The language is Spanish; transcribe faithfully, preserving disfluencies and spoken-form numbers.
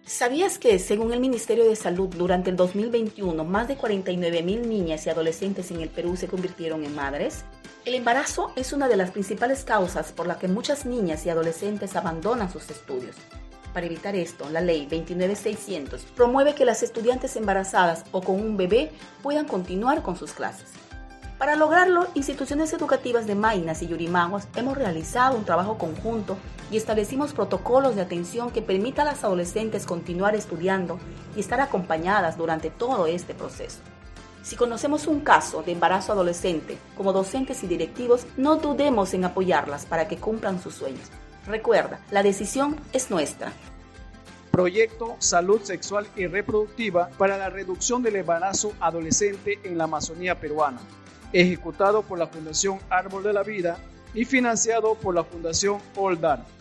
¿Sabías que, según el Ministerio de Salud, durante el dos mil veintiuno, más de cuarenta y nueve mil niñas y adolescentes en el Perú se convirtieron en madres? El embarazo es una de las principales causas por la que muchas niñas y adolescentes abandonan sus estudios. Para evitar esto, la Ley veintinueve mil seiscientos promueve que las estudiantes embarazadas o con un bebé puedan continuar con sus clases. Para lograrlo, instituciones educativas de Maynas y Yurimaguas hemos realizado un trabajo conjunto y establecimos protocolos de atención que permitan a las adolescentes continuar estudiando y estar acompañadas durante todo este proceso. Si conocemos un caso de embarazo adolescente, como docentes y directivos, no dudemos en apoyarlas para que cumplan sus sueños. Recuerda, la decisión es nuestra. Proyecto Salud Sexual y Reproductiva para la reducción del embarazo adolescente en la Amazonía peruana, ejecutado por la Fundación Árbol de la Vida y financiado por la Fundación Oldar.